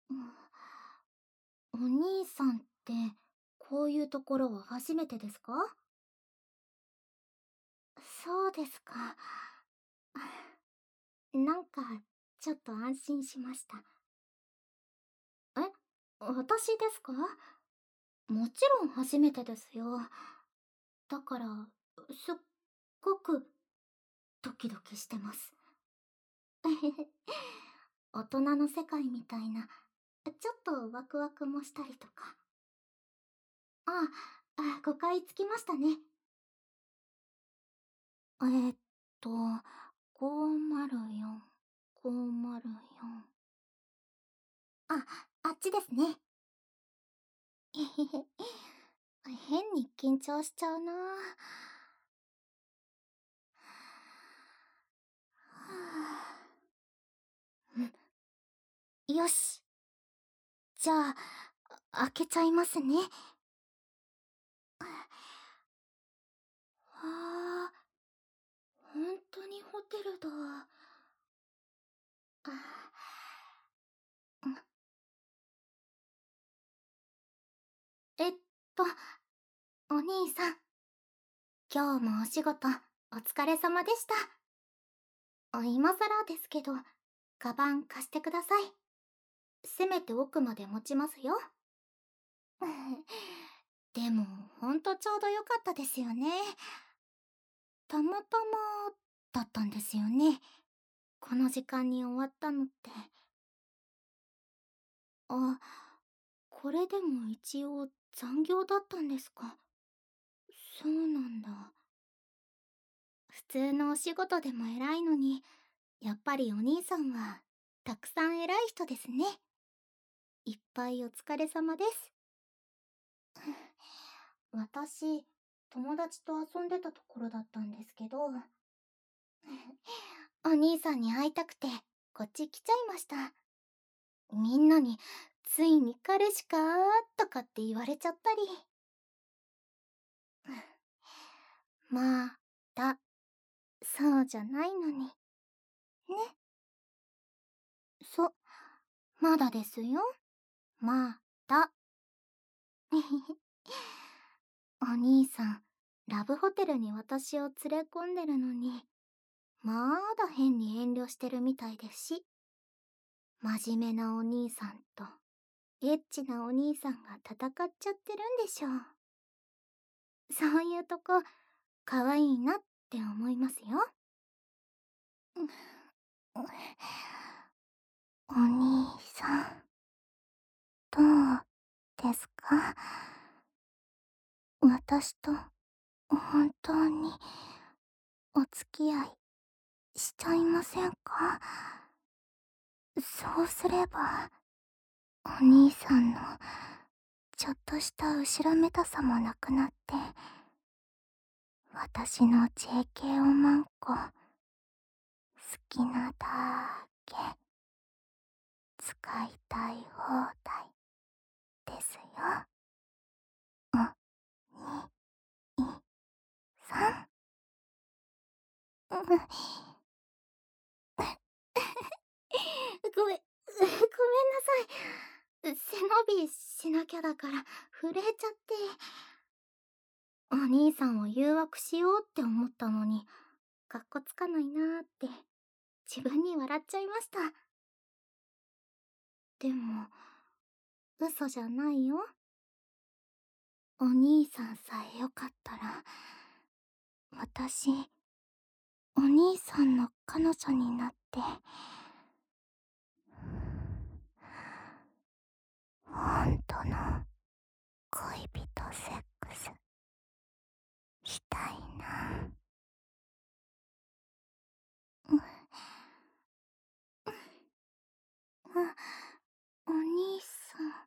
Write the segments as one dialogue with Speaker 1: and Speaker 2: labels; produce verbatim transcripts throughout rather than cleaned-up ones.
Speaker 1: お兄さんって、こういうところは初めてですか？そうですか。なんか、ちょっと安心しました。え、私ですか？もちろん初めてですよ。だから、すっごくドキドキしてます。大人の世界みたいな、ちょっとワクワクもしたりとか。ああ、誤解つきましたね。えーっと、ごまるよん、ごまるよん。あ、あっちですね。へへへ。変に緊張しちゃうな。はあ、よし。じゃあ、開けちゃいますね。はあ、ほんとにホテルだ。あ、うん。えっと、お兄さん。今日もお仕事、お疲れ様でした。あ、今更ですけど、カバン貸してください。せめて奥まで持ちますよ。でも、ほんとちょうどよかったですよね。たまたま、だったんですよね。この時間に終わったのって。あ、これでも一応残業だったんですか。そうなんだ。普通のお仕事でも偉いのに、やっぱりお兄さんは、たくさん偉い人ですね。いっぱいお疲れ様です。私、友達と遊んでたところだったんですけど、お兄さんに会いたくて、こっち来ちゃいました。みんなに、ついに彼氏かーとかって言われちゃったり。まあ、だ、そうじゃないのに。ね。そ、まだですよ。まだ。お兄さん、ラブホテルに私を連れ込んでるのに、まだ変に遠慮してるみたいですし。真面目なお兄さんと、エッチなお兄さんが戦っちゃってるんでしょう。そういうとこ、可愛いなって思いますよ。お兄さん、どうですか？私と本当にお付き合いしちゃいませんか？そうすれば、お兄さんのちょっとした後ろめたさもなくなって、私の ジェーケー おまんこ、好きなだけ使いたい放題ですよ。お、に、い、さん。うん。ごめん、ごめんなさい。背伸びしなきゃだから震えちゃって。お兄さんを誘惑しようって思ったのに、かっこつかないなーって自分に笑っちゃいました。でも、嘘じゃないよ。お兄さんさえよかったら、私、お兄さんの彼女になって、本当の恋人セックスしたいな。うん、あ、お兄さん。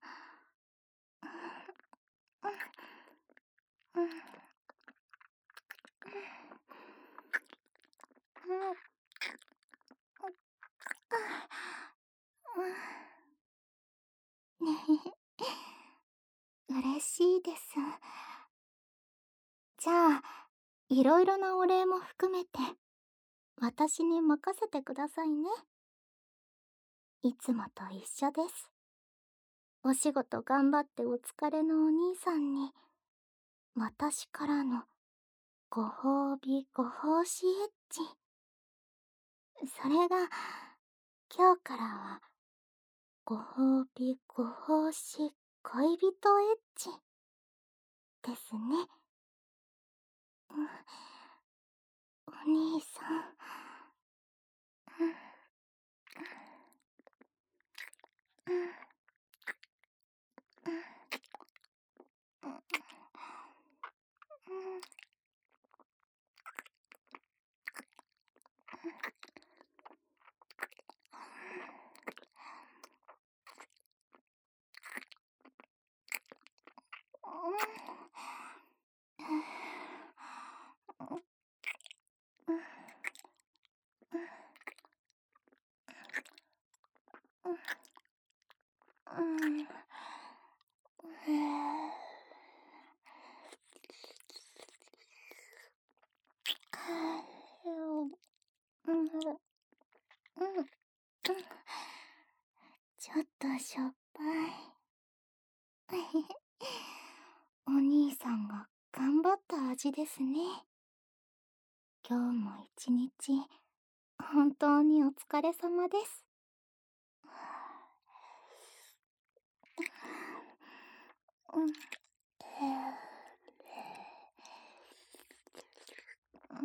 Speaker 1: うん、うん、うん、うん、ねえ、嬉しいです。じゃあ、いろいろなお礼も含めて、私に任せてくださいね。いつもと一緒です。 お仕事頑張ってお疲れのお兄さんに、私からのご褒美ご奉仕エッチ。それが、今日からは、ご褒美ご奉仕恋人エッチ。ですね。うん、お兄さん。うん、うん、うん、うん、うん。ちょっとしょっぱい。お兄さんが頑張った味ですね。今日も一日、本当にお疲れ様です。うん。うん。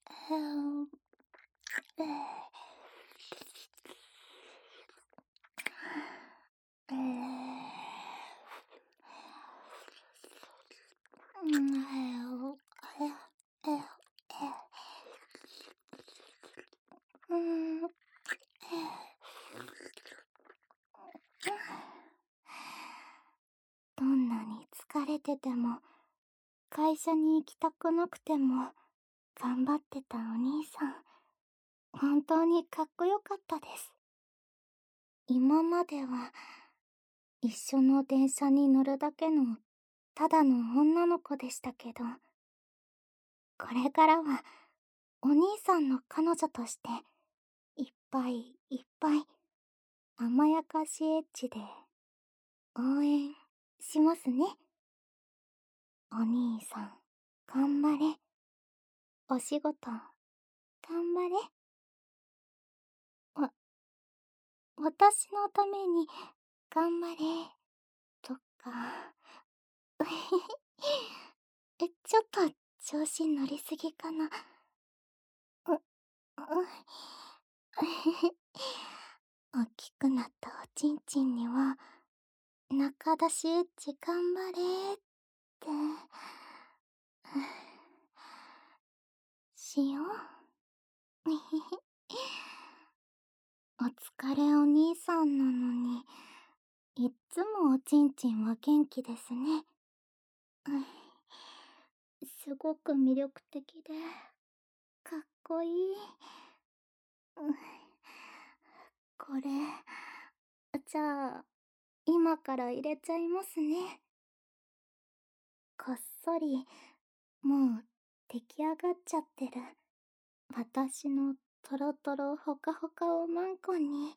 Speaker 1: どんなに疲れてても、会社に行きたくなくても、頑張ってたお兄さん、本当にかっこよかったです。今までは、一緒の電車に乗るだけの、ただの女の子でしたけど、これからは、お兄さんの彼女として、いっぱいいっぱい、甘やかしエッチで、応援しますね。お兄さん、頑張れ。お仕事、頑張れ。わ、私のために、頑張れ。とか、え、ちょっと、調子乗りすぎかな。う、う、大きくなったおちんちんには、中出しエッチ頑張れって、しよう。お疲れお兄さんなのに、いっつもおちんちんは元気ですね。すごく魅力的で、かっこいい。これ、じゃあ、今から入れちゃいますね。こっそり、もう出来上がっちゃってる。私のトロトロほかほかをマンコに、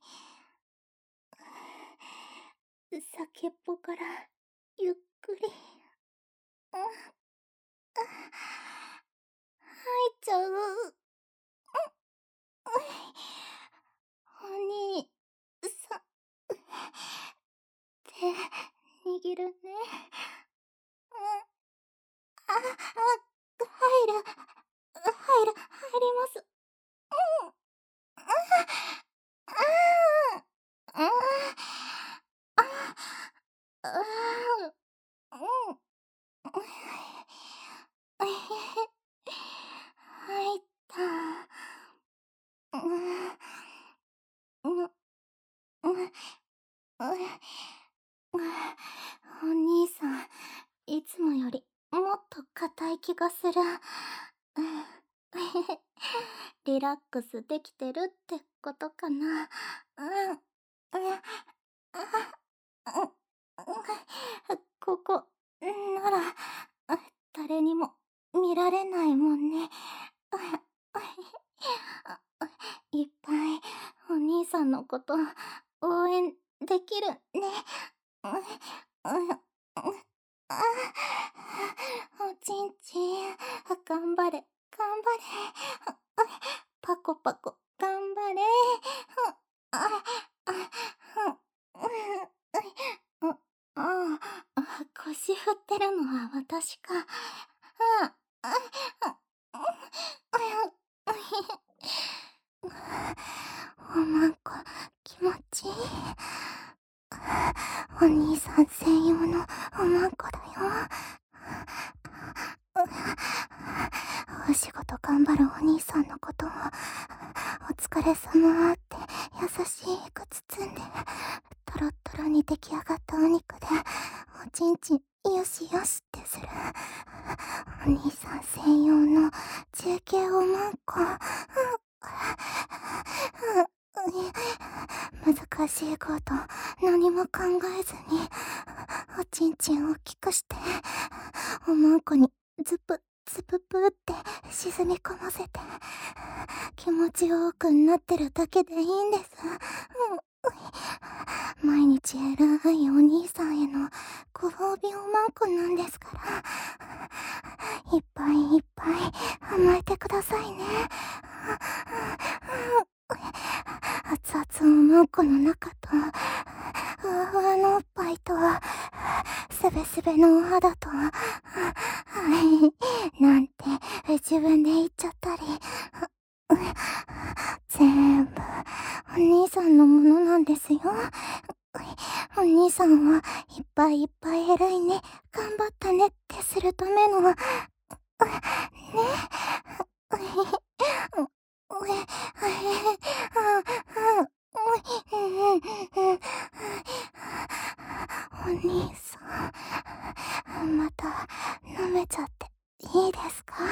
Speaker 1: 先っぽからゆっくり、うん、吐いちゃう。お兄さん、手握るね。うん、あ、あ、入る、入る、入ります。うん、うん、うん、あ、うん、入った。うん、うん、うん、お兄さん、いつもよりもっと硬い気がする。リラックスできてるってことかな。うん。うん。ここ、なら、誰にも見られないもんね。いっぱいお兄さんのこと応援できるね。うん、うん、うん、あ、おちんちん、頑張れ、頑張れ。パコパコ、頑張れ。あ、あ、うん、うん、ああ、腰振ってるのは私か。あ、あ、あ、おまんこ、気持ちいい。お兄さん専用のおまんこだよ。お仕事頑張るお兄さんのことを、お疲れ様って優しく包んで、トロットロに出来上がったお肉で、おちんちんよしよしってする。お兄さん専用の中継おまんこ。難しいこと何も考えずに、おちんちんを大きくして、おまんこにズプズププって沈み込ませて、気持ちよくなってるだけでいいんです。毎日偉いお兄さんへのご褒美おまんこなんですから、いっぱいいっぱい甘えてくださいね。熱々おまんこの中と、ふわふわのおっぱいと、すべすべのお肌と、なんて自分で言っちゃったり、全部お兄さんのものなんですよ。お兄さんはいっぱいいっぱい偉いね、頑張ったねってするための、ね。お兄さん、また舐めちゃっていいですか？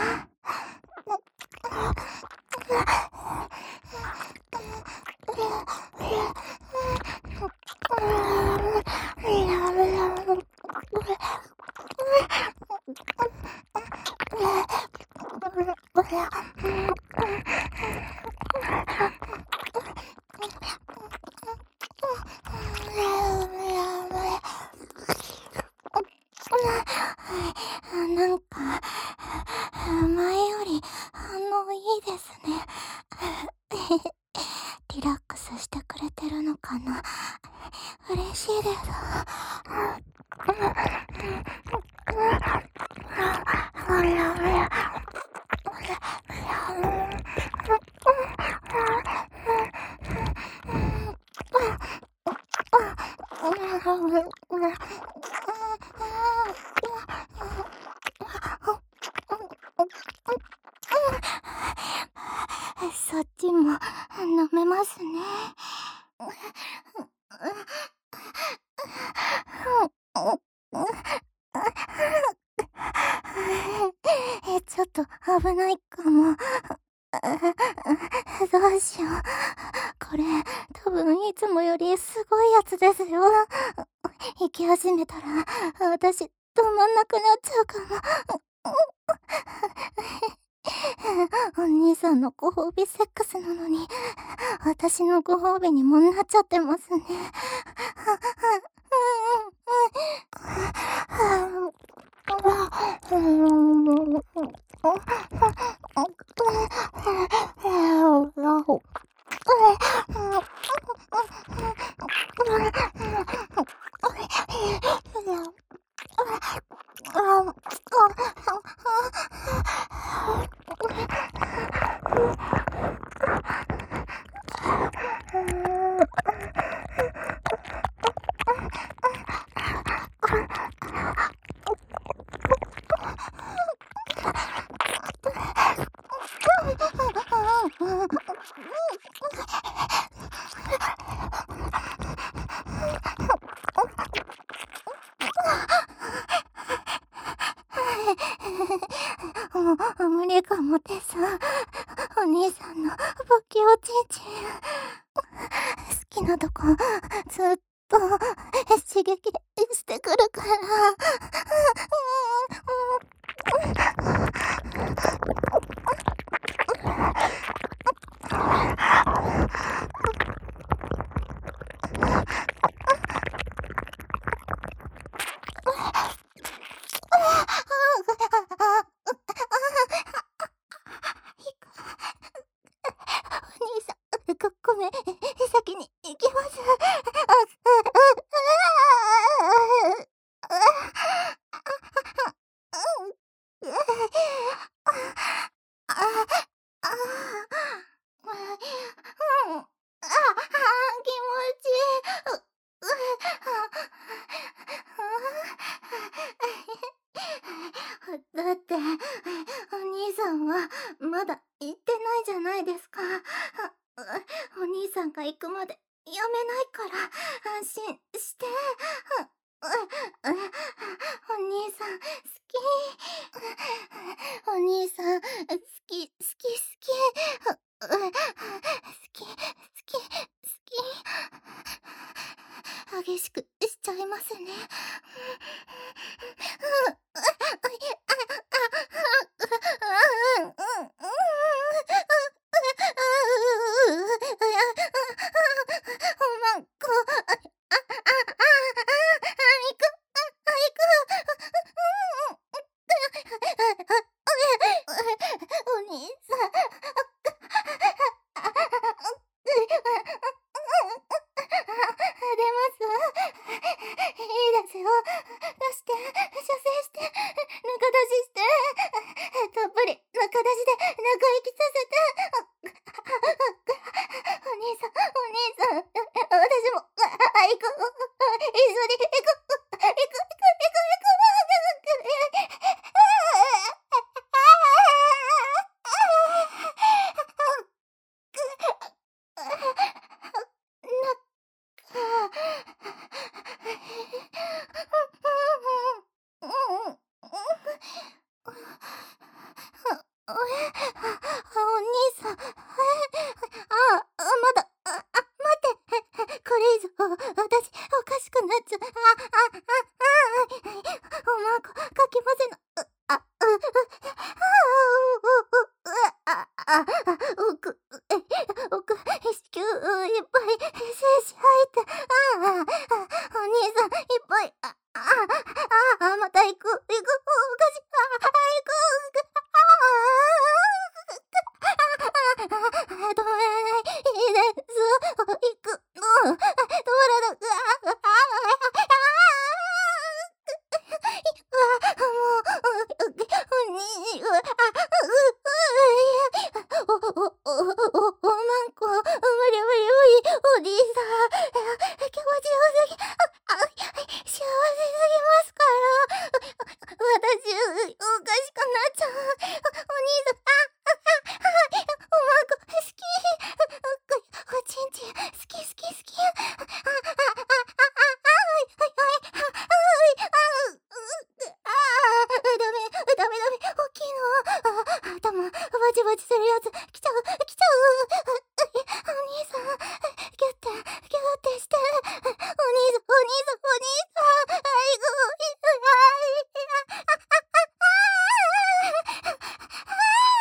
Speaker 1: なんか、前より反応いいですね。リラックスしてくれてるのかな。嬉しいです。そっちも飲めますね。ちょっと危ないかも。どうしよう。これ多分いつもよりすごいやつですよ。行き始めたら私止まんなくなっちゃうかも。お兄さんのご褒美セックスなのに、私のご褒美にもなっちゃってますね。もう無理かもってさ。お兄さんのボキおちんちん好きなとこずっと刺激してくるから。 して。お兄さん、好き。お兄さん、好き、好き、好き。好き、好き、好き。激しくしちゃいますね。おまんこ、あ、あ、あ、あ、あいく、あいく。お兄さん。出ます。いいですよ。出して、射精して、中出しして、たっぷり中出しで中息させて。お兄さん、お兄さん、私も、あ、行く、一緒に行く、行く、行く、行く、行く。お兄さん、え、あ、まだ、あ、あ、待って、これ以上、私、おかしくなっちゃう。あ、あ、あ、あ、おまんこ、かき混ぜな、あ、う、あ、あ、あ、奥、え、奥、子宮いっぱい、精子入って、あ、あ、お兄さん、いっぱい、あ、あ、あ、また行く、行く、おかし、あ、行く、止められないです。行くの。止まらなく。あああもう、おに、あ、お、お、お、お、おまんこ、無理無理無理、お兄さん、気持ちよすぎ、あ、幸せすぎますから、私、おかしくなっちゃう、お兄さん、あ、おまんこ、好き、おちんちん、好き好き好き、あ、あ、あ、あ、あ、はいはいはい、はい、あ、あ、ダメ、ダメダメ、大きいの、頭、バチバチするやつ、来ちゃう、来ちゃう、お兄さん、ギュッて、ギュッてして、お兄さん、お兄さん、お兄さん、あいご、あい、あ、あ、あ、あ、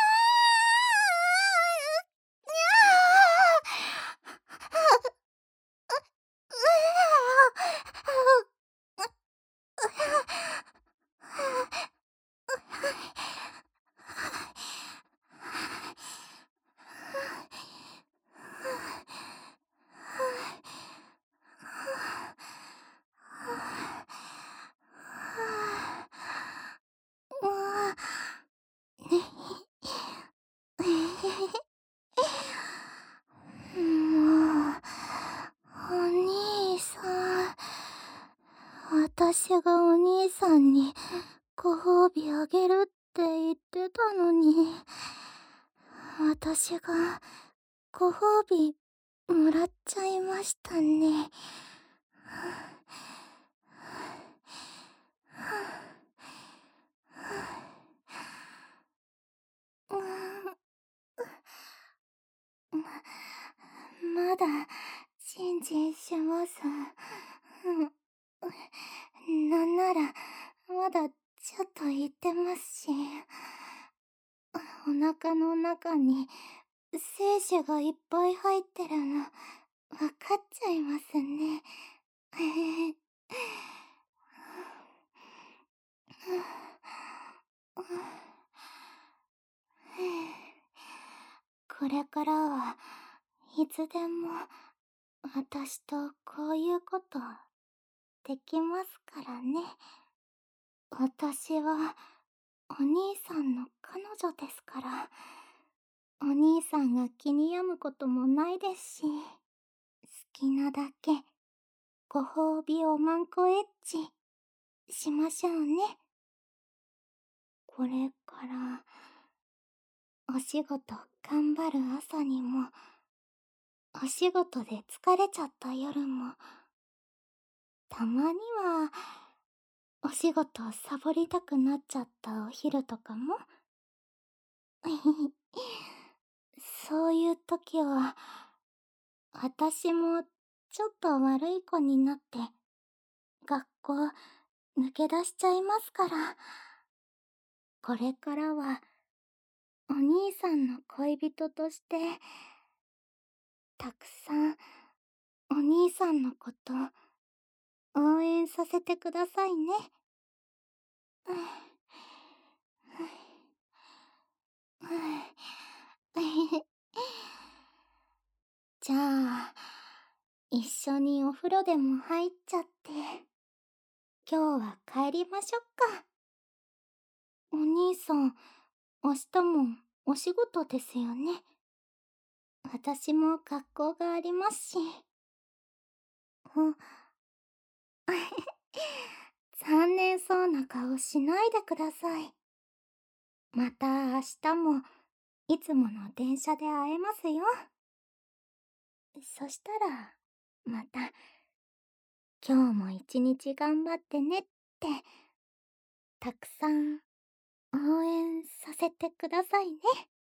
Speaker 1: もう、お兄さん。私がお兄さんにご褒美あげるって言ってたのに、私がご褒美もらっちゃいましたね。まだ、チンチンします。なんなら、まだちょっと言ってますし、お腹の中に精子がいっぱい入ってるの、わかっちゃいますね。これからはいつでも私とこういうことできますからね。私はお兄さんの彼女ですから、お兄さんが気に病むこともないですし、好きなだけご褒美おまんこエッチしましょうね。これからお仕事頑張る朝にも、お仕事で疲れちゃった夜も、 たまには、お仕事サボりたくなっちゃったお昼とかも。そういう時は、私もちょっと悪い子になって、学校抜け出しちゃいますから。これからは、お兄さんの恋人として、たくさん、お兄さんのこと、応援させてくださいね。じゃあ、一緒にお風呂でも入っちゃって、今日は帰りましょっか。お兄さん、明日もお仕事ですよね。私も学校がありますし。残念そうな顔しないでください。また明日もいつもの電車で会えますよ。そしたら、また、今日も一日頑張ってねって、たくさん応援させてくださいね。